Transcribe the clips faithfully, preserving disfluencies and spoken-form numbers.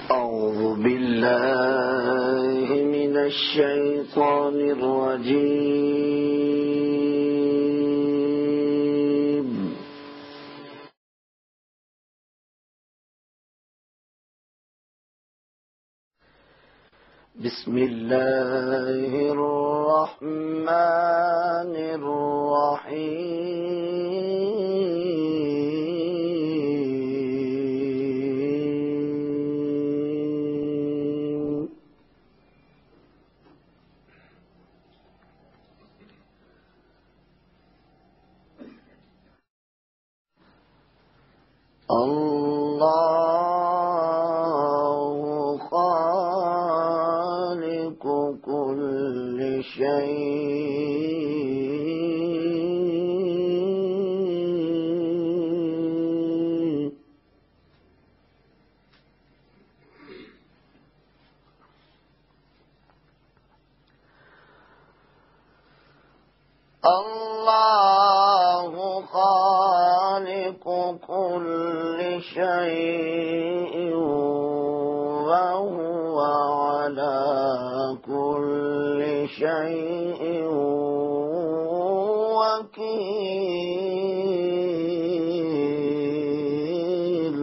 أعوذ بالله من الشيطان الرجيم. بسم الله الرحمن الرحيم. الله خالق كل شيء. الله خالق كل شيء وهو على كل شيء وكيل.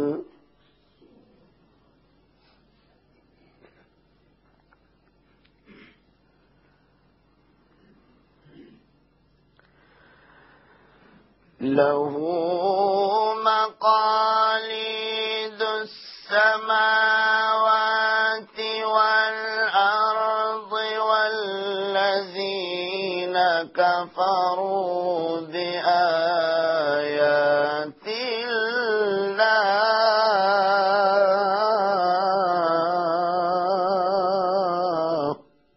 له مقاليد السماوات والأرض والذين كفروا بآيات الله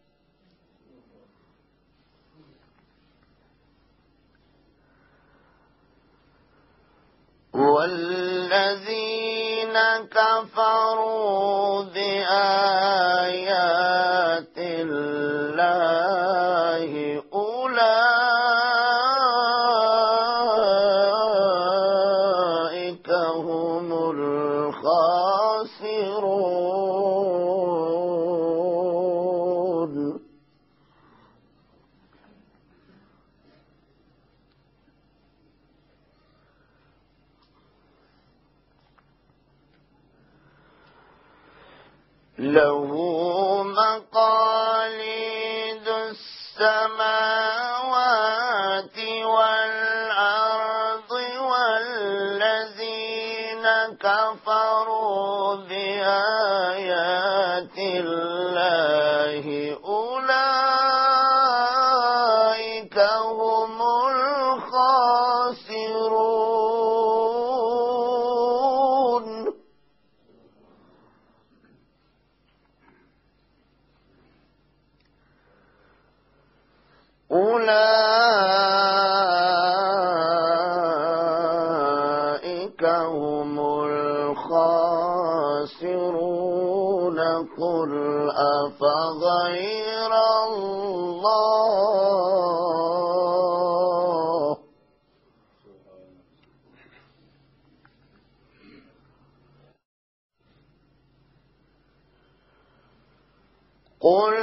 والذين كفروا بآيات الله أولئك هم الخاسرون. له مقاليد السماوات والأرض والذين كفروا بآيات الله أولئك هم الخاسرون. أولئك هم الخاسرون. قل أفغير الله قل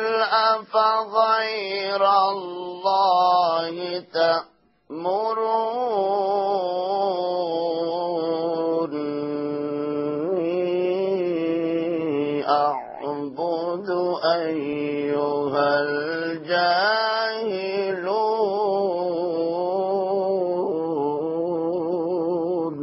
أفغير الله تأمروني أعبد أيها الجاهلون.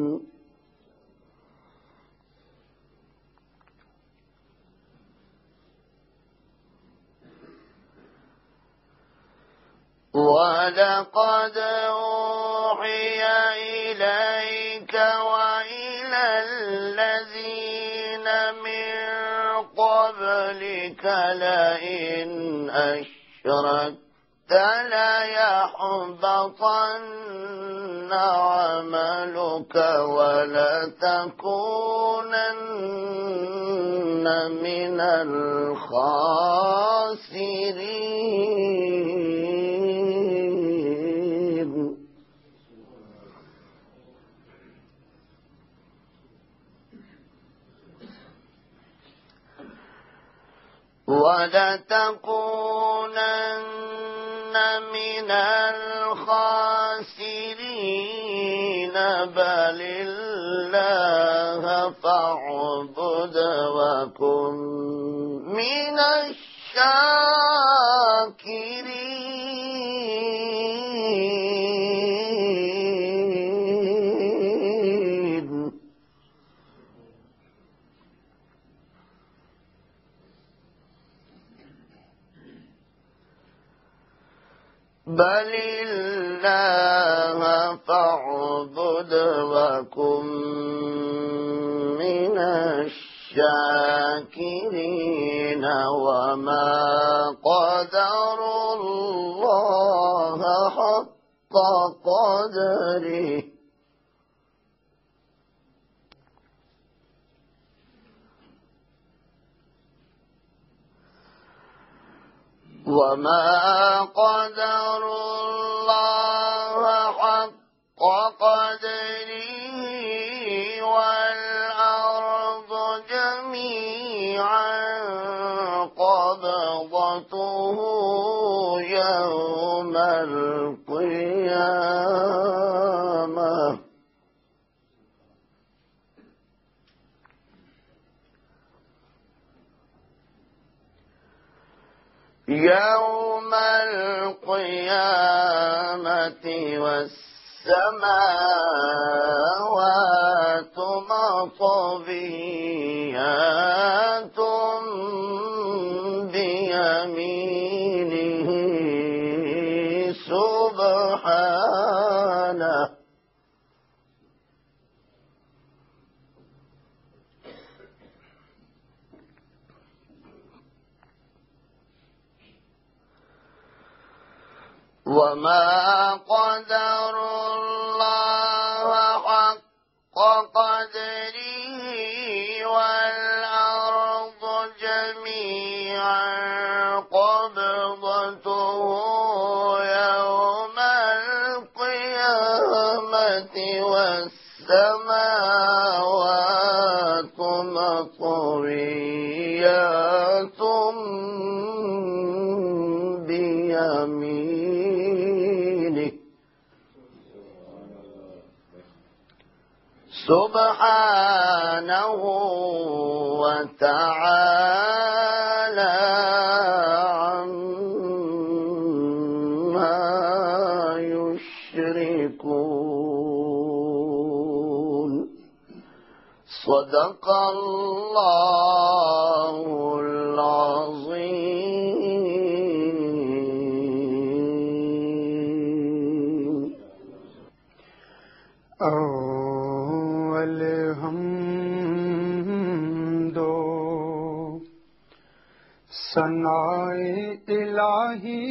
ولقد أوحي إليك وإلى الذين من قبلك لئن أشركت ليحبطن عملك ولتكونن من الخاسرين. ولتكونن من الخاسرين بل الله فاعبد وكن من الشاكرين. بل الله فاعبد وكن من الشاكرين وما قدروا الله حق قدره وما قدروا الله حق قدره والأرض جميعا قبضته يوم القيامة يوم القيامة والسماوات مطويات بيمينه سبحانه وما قدروا الله حق قدره والأرض جميعا قبضته يوم القيامة والسماوات مطويات بيمينه سبحانه وتعالى عما يشركون. صدق الله العظيم. अव्वल हमदो सनाए इलाही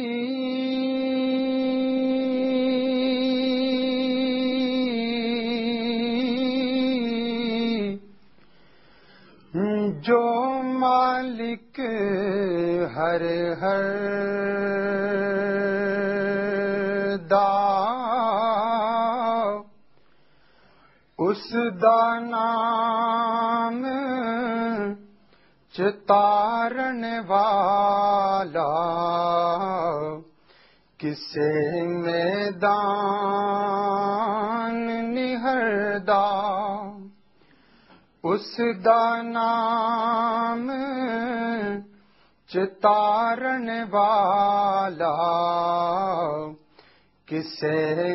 जो मालिक हर हर दा उस दा नाम चितारण वाला किसे मैदान निहरदा उस दा नाम चितारण वाला किसे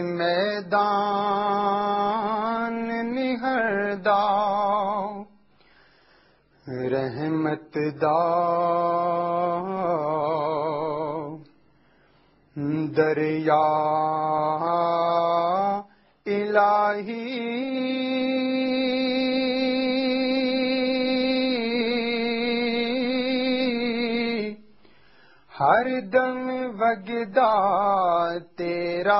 मैदान निहरदा रहमत दा दरिया इलाही हर दम वगदा तेरा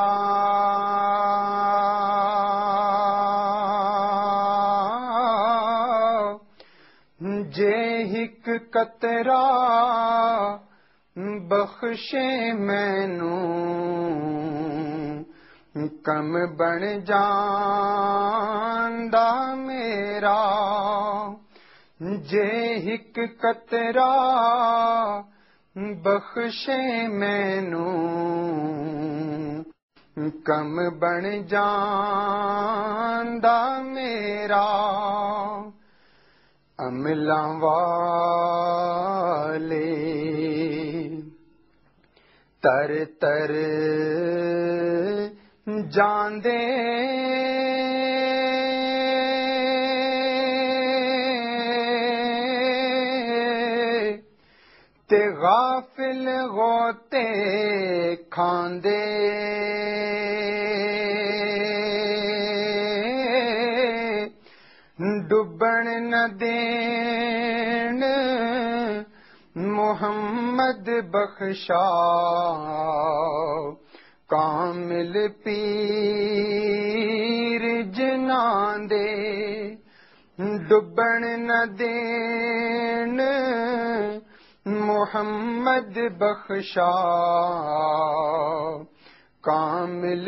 जे हिक कतरा बख्शे मैनू कम बन जांदा मेरा جے ہک قطرہ بخشے مینوں کم بن جاندا میرا عملاں والے تر تر جاندے تے غافل غوطے کھاندے ڈبن نہ دین محمد بخشا کامل پیر جنان دے ڈبن نہ دین محمد بخشا کامل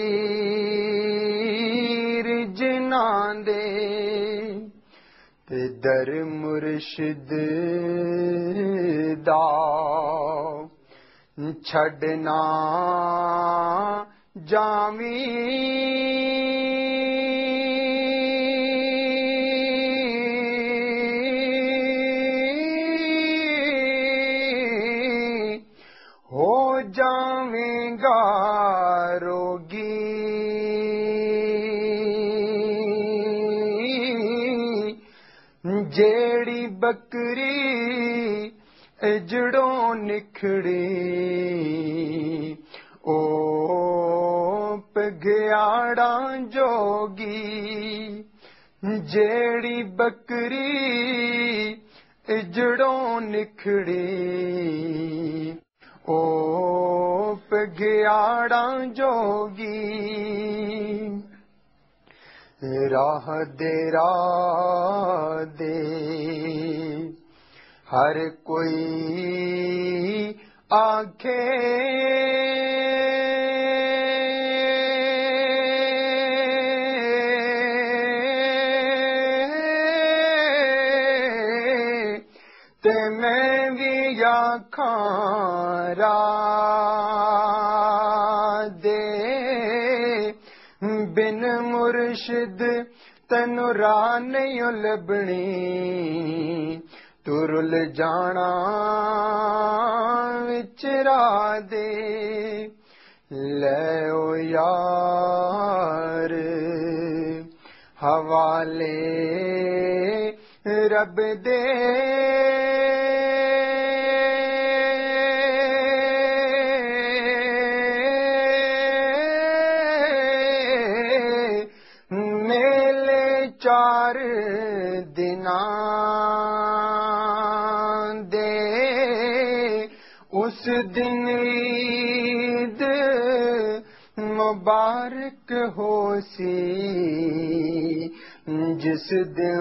پیر جنان دے تے در مرشد دا چھڈنا جاویں ہو جاویں گا روگی جیڑی بکری اجڑوں نکھڑی او پگھیاڑاں جوگی جیڑی بکری اجڑوں نکھڑی او پگھیاڑاں جوگی راہ دے راہ دے ہر کوئی آنکھے تے میں بھی آکھاں راہ دے بن مرشد تینوں راہ نہیں لبنی تو رل جانا وچ راہ دے لے او یار حوالے رب دے میلے چار دناں دے اس دن عید مبارک ہو سی جس دن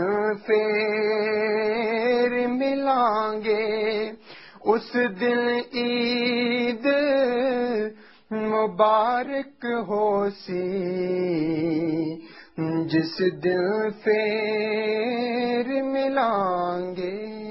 پھر ملیں گے اس دن عید مبارک ہو سی جس دن پھر ملیں گے